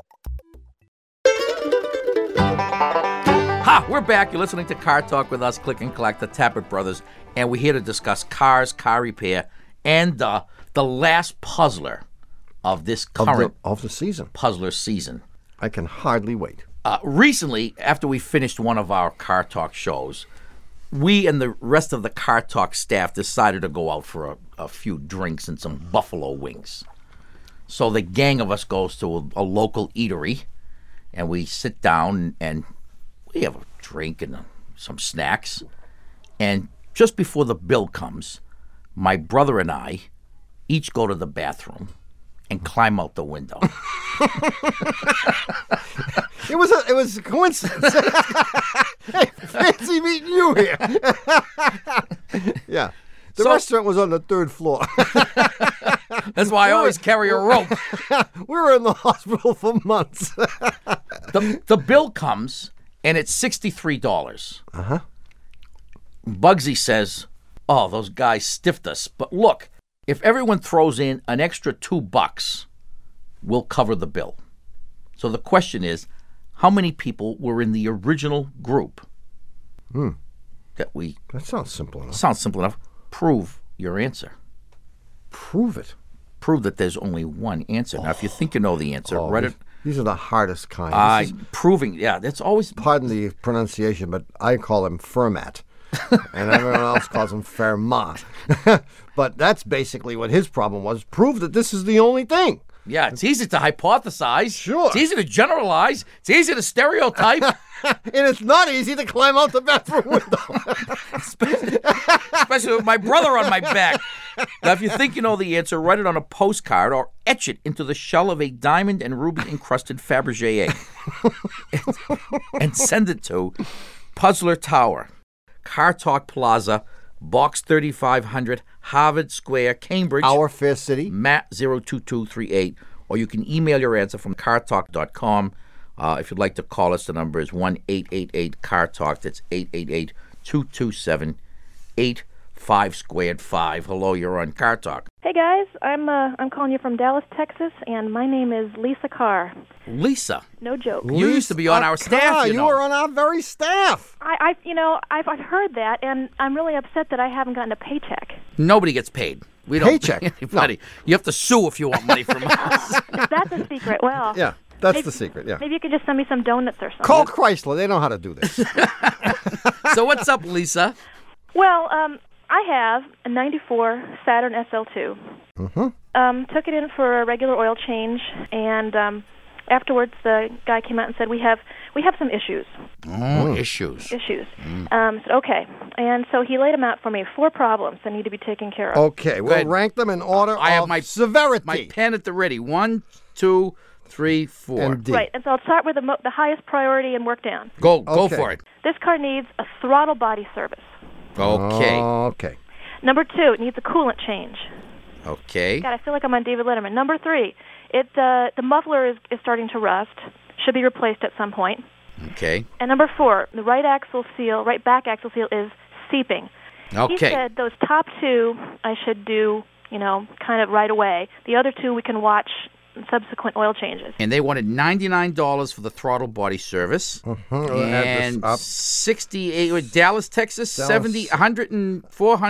Ha! We're back. You're listening to Car Talk with us, Click and Clack, the Tappert Brothers, and we're here to discuss cars, car repair, and the last puzzler of this current of the season. Puzzler season. I can hardly wait. Recently, after we finished one of our Car Talk shows, we and the rest of the Car Talk staff decided to go out for a few drinks and some buffalo wings. So the gang of us goes to a local eatery, and we sit down and we have a drink and some snacks. And just before the bill comes, my brother and I each go to the bathroom and climb out the window. It was a coincidence. Hey, fancy meeting you here. Yeah. The restaurant was on the 3rd floor. That's why I always carry a rope. We were in the hospital for months. The bill comes, and it's $63. Uh-huh. Bugsy says, oh, those guys stiffed us. But look, if everyone throws in an extra $2, we'll cover the bill. So the question is, how many people were in the original group? That sounds simple enough. Sounds simple enough. Prove your answer. Prove it? Prove that there's only one answer. Now, if you think you know the answer, write it. These are the hardest kind. Proving, that's always... Pardon the pronunciation, but I call him Fermat. And everyone else calls him Fermat. But that's basically what his problem was. Prove that this is the only thing. Yeah, it's easy to hypothesize. Sure. It's easy to generalize. It's easy to stereotype. And it's not easy to climb out the bathroom window. Especially with my brother on my back. Now, if you think you know the answer, write it on a postcard or etch it into the shell of a diamond and ruby-encrusted Fabergé egg. And send it to Puzzler Tower, Car Talk Plaza, Box 3500, Harvard Square, Cambridge. Our fair city. Matt 02238. Or you can email your answer from cartalk.com. If you'd like to call us, the number is 1-888-CAR-TALK. That's 888-227-8525. Hello, you're on Car Talk. Hey guys, I'm calling you from Dallas, Texas, and my name is Lisa Carr. Lisa? No joke. You used to be on our staff. You were on our very staff. I've heard that, and I'm really upset that I haven't gotten a paycheck. Nobody gets paid. We don't Paycheck? No. You have to sue if you want money from us. If that's a secret, well... Yeah. That's the secret, yeah. Maybe you could just send me some donuts or something. Call Chrysler. They know how to do this. So what's up, Lisa? Well, I have a 94 Saturn SL2. Mm-hmm. Took it in for a regular oil change, and afterwards the guy came out and said, we have some issues. Issues. Said, okay. And so he laid them out for me, 4 problems that need to be taken care of. Okay, we'll rank them in order of severity. My pen at the ready. 1, 2, 3, 4. And D. Right, and so I'll start with the highest priority and work down. Go for it. This car needs a throttle body service. Okay. Okay. Number 2, it needs a coolant change. Okay. God, I feel like I'm on David Letterman. Number 3, the muffler is starting to rust. Should be replaced at some point. Okay. And number 4, the right back axle seal is seeping. Okay. He said those top 2 I should do, kind of right away. The other 2 we can watch subsequent oil changes. And they wanted $99 for the throttle body service. And 68 with Dallas, Texas, 75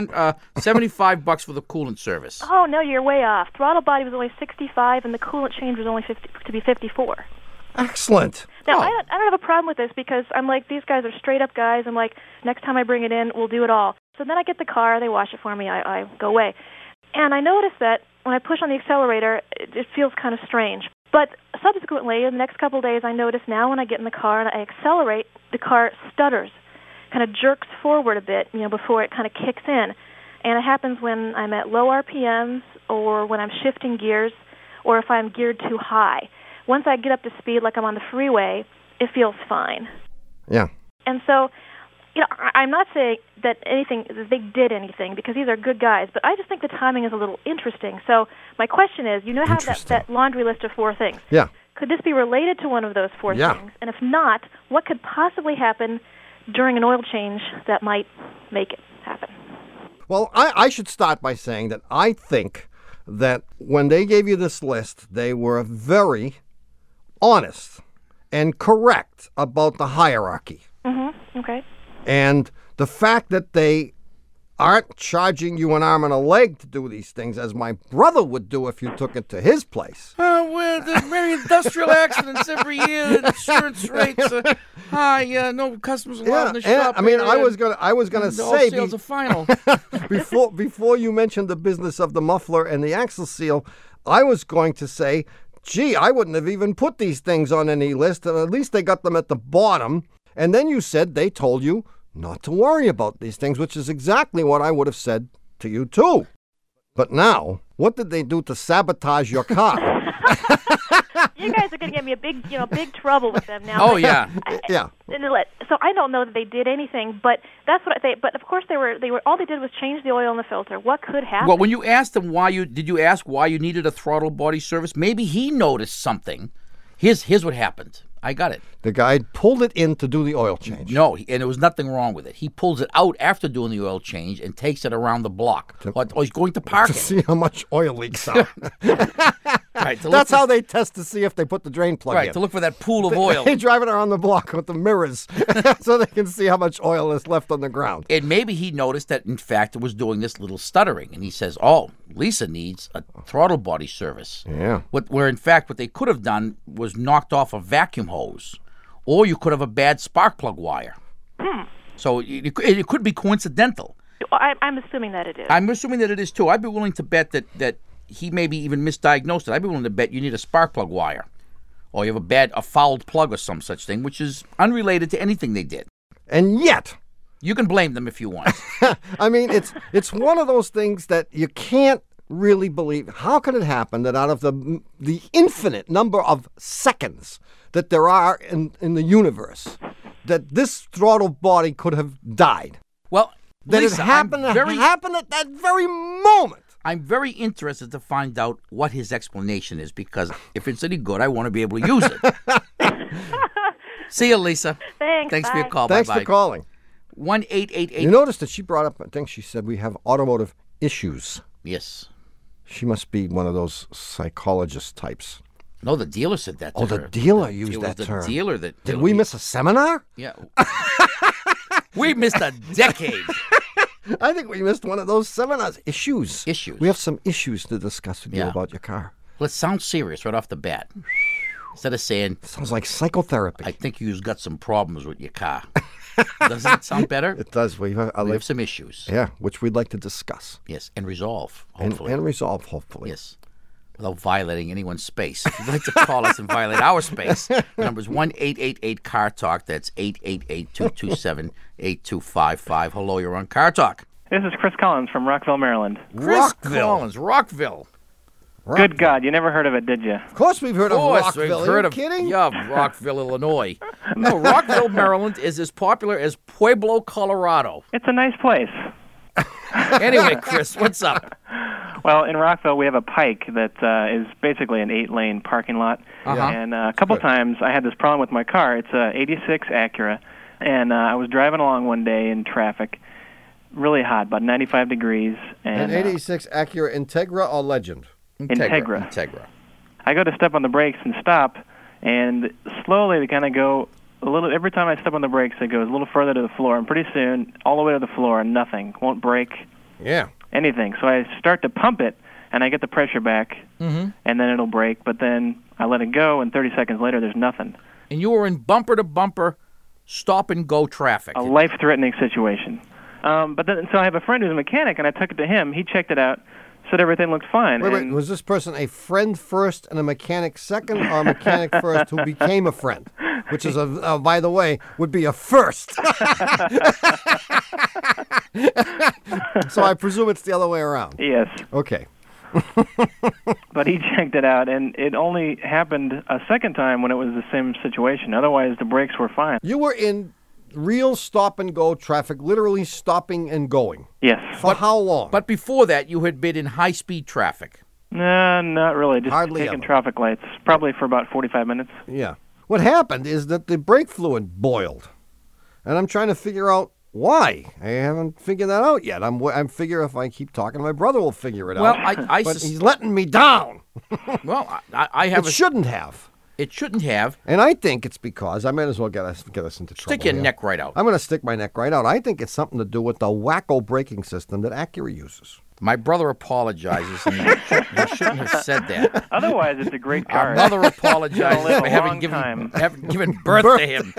bucks for the coolant service. Oh no, you're way off. Throttle body was only 65, and the coolant change was only 54. Excellent. Now I don't have a problem with this because I'm like, these guys are straight up guys. I'm like, next time I bring it in, we'll do it all. So then I get the car, they wash it for me, I go away, and I notice that when I push on the accelerator, it feels kind of strange. But subsequently, in the next couple of days, I notice now when I get in the car and I accelerate, the car stutters, kind of jerks forward a bit, before it kind of kicks in. And it happens when I'm at low RPMs or when I'm shifting gears or if I'm geared too high. Once I get up to speed, like I'm on the freeway, it feels fine. Yeah. And so, I'm not saying that they did anything because these are good guys, but I just think the timing is a little interesting. So my question is, have that laundry list of 4 things. Yeah. Could this be related to one of those 4 things? And if not, what could possibly happen during an oil change that might make it happen? Well, I should start by saying that I think that when they gave you this list, they were very honest and correct about the hierarchy. Mm-hmm. Okay. And the fact that they aren't charging you an arm and a leg to do these things, as my brother would do if you took it to his place. Well, there's many industrial accidents every year. The insurance rates are high. No customers allowed in the shop. I mean, I was gonna say all sales are final. before you mentioned the business of the muffler and the axle seal, I was going to say, gee, I wouldn't have even put these things on any list. At least they got them at the bottom. And then you said they told you not to worry about these things, which is exactly what I would have said to you, too. But now, what did they do to sabotage your car? You guys are going to get me a big trouble with them now. Oh, yeah. Yeah. So I don't know that they did anything, but that's what I think. But of course, they were all they did was change the oil in the filter. What could happen? Well, when you asked them did you ask why you needed a throttle body service? Maybe he noticed something. Here's what happened. I got it. The guy pulled it in to do the oil change. No, and there was nothing wrong with it. He pulls it out after doing the oil change and takes it around the block. Or he's going to park to see how much oil leaks out. Right, that's how they test to see if they put the drain plug in. Right, to look for that pool of oil. They drive it around the block with the mirrors so they can see how much oil is left on the ground. And maybe he noticed that, in fact, it was doing this little stuttering. And he says, oh, Lisa needs a throttle body service. Yeah. Where, in fact, what they could have done was knocked off a vacuum hose. Or you could have a bad spark plug wire. So it could be coincidental. I'm assuming that it is. I'm assuming that it is, too. I'd be willing to bet that he maybe even misdiagnosed it. I'd be willing to bet you need a spark plug wire. Or you have a fouled plug or some such thing, which is unrelated to anything they did. And yet... You can blame them if you want. I mean, it's one of those things that you can't really believe. How can it happen that out of the infinite number of seconds that there are in the universe, that this throttle body could have died? Well, that Lisa, it happened at that very moment. I'm very interested to find out what his explanation is, because if it's any good, I want to be able to use it. See you, Lisa. Thanks for your call. Thanks Bye-bye. for calling. 1-888. You noticed that she brought up, I think she said we have automotive issues. Yes. She must be one of those psychologist types. No, the dealer said that to her. the dealer used that term. It was the dealer that... Did we miss a seminar? Yeah. We missed a decade. I think we missed one of those seminars. Issues. We have some issues to discuss with you about your car. Let's sound serious right off the bat. Instead of saying... Sounds like psychotherapy. I think you've got some problems with your car. Doesn't it sound better? It does. We have some issues. Yeah, which we'd like to discuss. Yes, and resolve, hopefully. And resolve, hopefully. Yes. Without violating anyone's space. If you'd like to call us and violate our space, the number is 1-888-CAR-TALK. That's 888-227-8255. Hello, you're on Car Talk. This is Chris Collins from Rockville, Maryland. Rockville. Good God, you never heard of it, did you? Of course we've heard of Rockville. We've heard Are you kidding? Yeah, Rockville, Illinois. No, Rockville, Maryland is as popular as Pueblo, Colorado. It's a nice place. Anyway, Chris, what's up? Well, in Rockville, we have a pike that is basically an 8-lane parking lot. And a couple times I had this problem with my car. It's a 86 Acura, and I was driving along one day in traffic, really hot, about 95 degrees. And an 86 Acura Integra or Legend? Integra. I go to step on the brakes and stop, and slowly they kind of go a little. Every time I step on the brakes, it goes a little further to the floor, and pretty soon, all the way to the floor, and nothing. Won't brake. Yeah. Anything. So I start to pump it, and I get the pressure back, and then it'll brake, but then I let it go, and 30 seconds later, there's nothing. And you were in bumper-to-bumper, stop-and-go traffic. A life-threatening situation. But then, so I have a friend who's a mechanic, and I took it to him. He checked it out, said everything looked fine. Wait, was this person a friend first and a mechanic second, or a mechanic first who became a friend? Which is, by the way, would be a first. So I presume it's the other way around. Yes. Okay. But he checked it out, and it only happened a second time when it was the same situation. Otherwise, the brakes were fine. You were in real stop-and-go traffic, literally stopping and going. Yes. For how long? But before that, you had been in high-speed traffic. No, not really. Just Hardly taking ever. traffic lights, probably for about 45 minutes. Yeah. What happened is that the brake fluid boiled, and I'm trying to figure out why. I haven't figured that out yet. I'm figure if I keep talking, my brother will figure it out. But he's letting me down. Well, I have. It shouldn't have. It shouldn't have. And I think it's because I might as well get us into trouble. Stick your neck right out. I'm going to stick my neck right out. I think it's something to do with the wacko braking system that Acura uses. My brother apologizes, and he shouldn't have said that. Otherwise, it's a great car. Our mother apologizes for having given birth to him.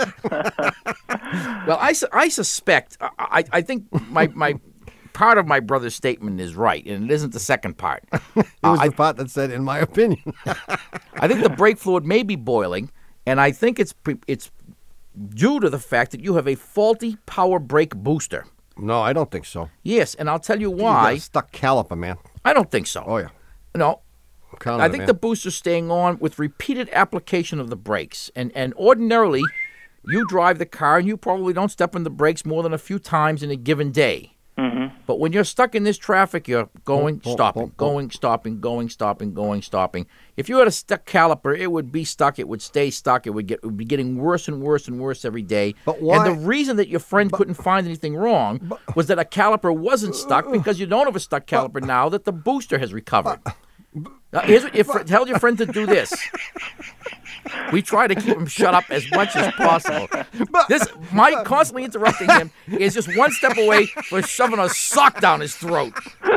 Well, I suspect, I think my part of my brother's statement is right, and it isn't the second part. It was the part that said, in my opinion. I think the brake fluid may be boiling, and I think it's due to the fact that you have a faulty power brake booster. No, I don't think so. Yes, and I'll tell you why. You got a stuck caliper, man. I don't think so. Oh, yeah. No. I think man. the booster's staying on with repeated application of the brakes. And ordinarily, you drive the car, and you probably don't step on the brakes more than a few times in a given day. But when you're stuck in this traffic, you're going, stopping, going, stopping, going, stopping, going, stopping. If you had a stuck caliper, it would be stuck. It would stay stuck. It would be getting worse and worse and worse every day. But why? And the reason that your friend couldn't find anything wrong was that a caliper wasn't stuck because you don't have a stuck caliper now that the booster has recovered. Here's what tell your friend to do this. We try to keep him shut up as much as possible. Mike constantly interrupting him is just one step away from shoving a sock down his throat.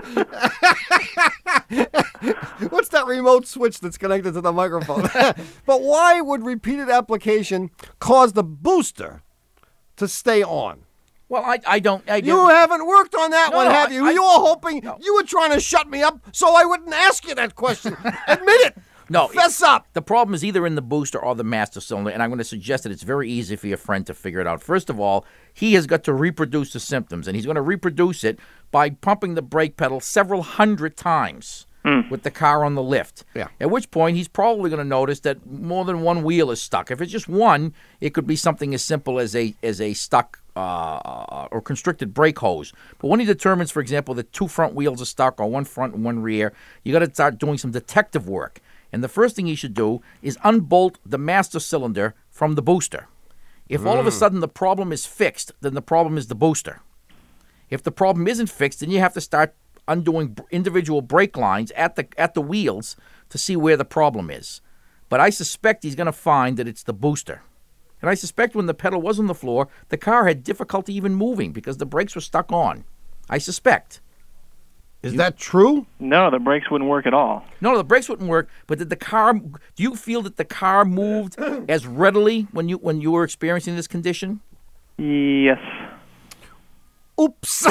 What's that remote switch that's connected to the microphone? But why would repeated application cause the booster to stay on? Well, I don't. You haven't worked on that one, have you? You were hoping, you were trying to shut me up so I wouldn't ask you that question. Admit it. No, fess up. The problem is either in the booster or the master cylinder, and I'm going to suggest that it's very easy for your friend to figure it out. First of all, he has got to reproduce the symptoms, and he's going to reproduce it by pumping the brake pedal several hundred times with the car on the lift. Yeah. At which point, he's probably going to notice that more than one wheel is stuck. If it's just one, it could be something as simple as a stuck or constricted brake hose. But when he determines, for example, that two front wheels are stuck or one front and one rear, you got to start doing some detective work. And the first thing he should do is unbolt the master cylinder from the booster. If all of a sudden the problem is fixed, then the problem is the booster. If the problem isn't fixed, then you have to start undoing individual brake lines at the wheels to see where the problem is. But I suspect he's going to find that it's the booster. And I suspect when the pedal was on the floor, the car had difficulty even moving because the brakes were stuck on. I suspect. Is that true? No, the brakes wouldn't work at all. No, the brakes wouldn't work. But did the car? Do you feel that the car moved as readily when you were experiencing this condition? Yes. Oops.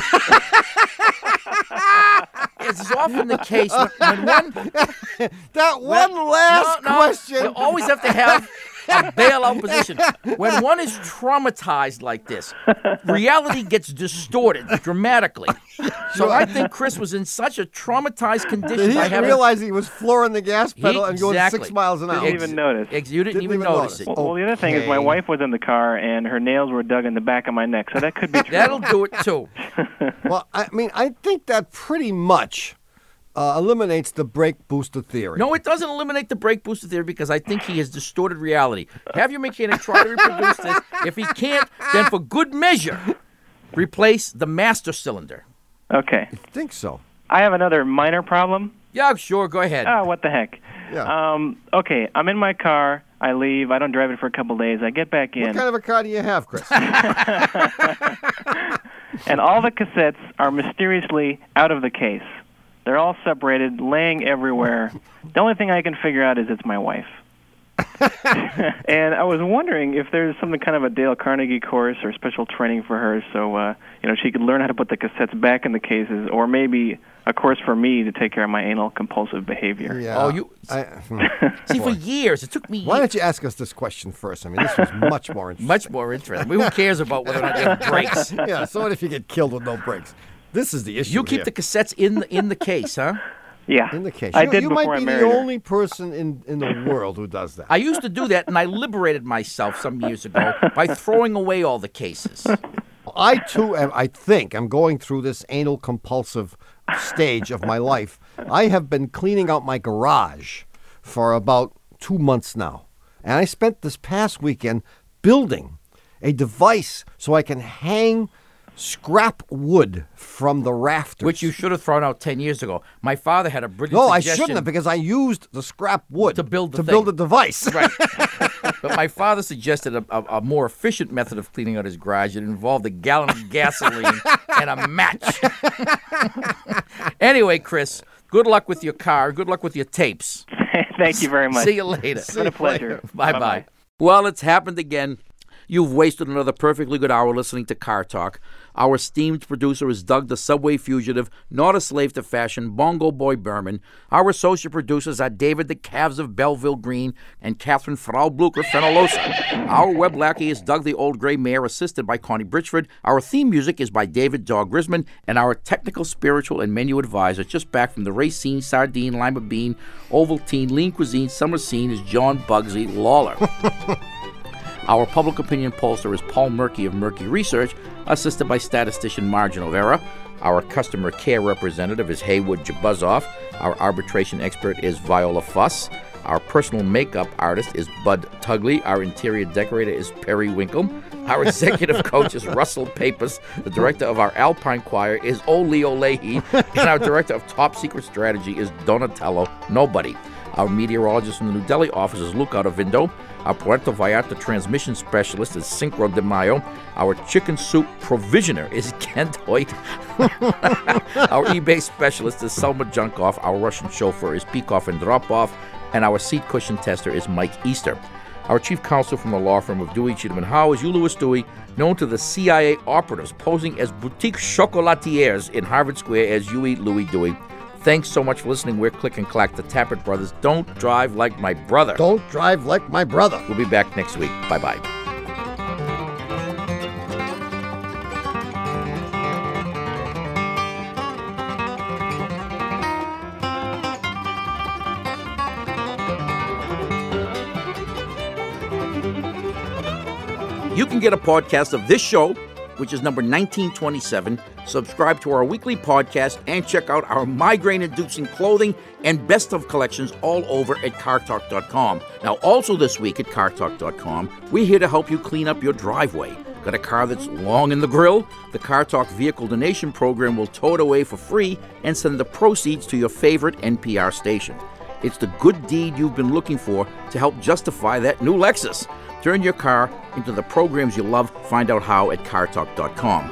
It's often the case when one... That one last question. You always have to have a bailout position. When one is traumatized like this, reality gets distorted dramatically. So I think Chris was in such a traumatized condition. Did he realize he was flooring the gas pedal and going 6 miles an hour? Didn't even notice. You didn't even notice it. Well, the other thing is my wife was in the car and her nails were dug in the back of my neck, so that could be true. That'll do it, too. Well, I mean, I think that pretty much eliminates the brake booster theory. No, it doesn't eliminate the brake booster theory because I think he has distorted reality. Have your mechanic try to reproduce this. If he can't, then for good measure, replace the master cylinder. Okay. I think so. I have another minor problem. Yeah, sure. Go ahead. Oh, what the heck. Yeah. Okay, I'm in my car. I leave. I don't drive it for a couple of days. I get back in. What kind of a car do you have, Chris? And all the cassettes are mysteriously out of the case. They're all separated, laying everywhere. The only thing I can figure out is it's my wife. And I was wondering if there's some kind of a Dale Carnegie course or special training for her so she could learn how to put the cassettes back in the cases, or maybe a course for me to take care of my anal compulsive behavior. Yeah. Oh, see, for years, it took me Why don't you ask us this question first? I mean, this was much more interesting. Much more interesting. Who cares about whether or not you have brakes? Yeah, so what if you get killed with no brakes? This is the issue. You keep the cassettes in the case, huh? Yeah. In the case. I did you before might I be married the her. only person in the world who does that. I used to do that, and I liberated myself some years ago by throwing away all the cases. I, too, I think I'm going through this anal compulsive stage of my life. I have been cleaning out my garage for about 2 months now. And I spent this past weekend building a device so I can hang scrap wood from the rafters. Which you should have thrown out 10 years ago. My father had a brilliant No, I suggestion. shouldn't have, because I used the scrap wood to build the build a device. Right. But my father suggested a more efficient method of cleaning out his garage. It involved a gallon of gasoline and a match. Anyway, Chris, good luck with your car. Good luck with your tapes. Thank you very much. See you later. It's been a pleasure. Bye-bye. Well, it's happened again. You've wasted another perfectly good hour listening to Car Talk. Our esteemed producer is Doug the Subway Fugitive, not a slave to fashion, Bongo Boy Berman. Our associate producers are David the Calves of Belleville Green and Catherine Frau Blucher Fenolosa. Our web lackey is Doug the Old Gray Mare, assisted by Connie Bridgeford. Our theme music is by David Dog Grisman, and our technical, spiritual, and menu advisor, just back from the Racine, Sardine, Lima Bean, Ovaltine, Lean Cuisine, Summer Scene, is John Bugsy Lawler. Our public opinion pollster is Paul Murky of Murky Research, assisted by statistician Margin O'Vera. Our customer care representative is Haywood Jabuzoff. Our arbitration expert is Viola Fuss. Our personal makeup artist is Bud Tugley. Our interior decorator is Perry Winkle. Our executive coach is Russell Pappas. The director of our Alpine Choir is Leo Leahy. And our director of top secret strategy is Donatello Nobody. Our meteorologist from the New Delhi office is Luca Otovindo. Our Puerto Vallarta transmission specialist is Synchro de Mayo. Our chicken soup provisioner is Kent Hoyt. Our eBay specialist is Selma Junkoff. Our Russian chauffeur is Peikoff and Dropoff. And our seat cushion tester is Mike Easter. Our chief counsel from the law firm of Dewey, Cheatham & Howe is Hugh Lewis Dewey, known to the CIA operatives posing as boutique chocolatiers in Harvard Square as Huey Louie Dewey. Thanks so much for listening. We're Click and Clack, the Tappert Brothers. Don't drive like my brother. Don't drive like my brother. We'll be back next week. Bye-bye. You can get a podcast of this show, which is number 1927. Subscribe to our weekly podcast and check out our migraine-inducing clothing and best of collections all over at CarTalk.com. Now, also this week at CarTalk.com, we're here to help you clean up your driveway. Got a car that's long in the grill? The Car Talk Vehicle Donation Program will tow it away for free and send the proceeds to your favorite NPR station. It's the good deed you've been looking for to help justify that new Lexus. Turn your car into the programs you love. Find out how at CarTalk.com.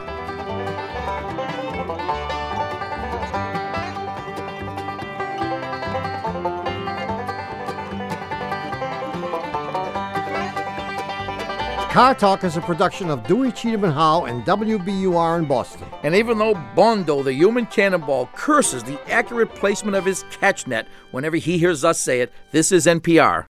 Car Talk is a production of Dewey Cheatham and Howe and WBUR in Boston. And even though Bondo, the human cannonball, curses the accurate placement of his catch net whenever he hears us say it, this is NPR.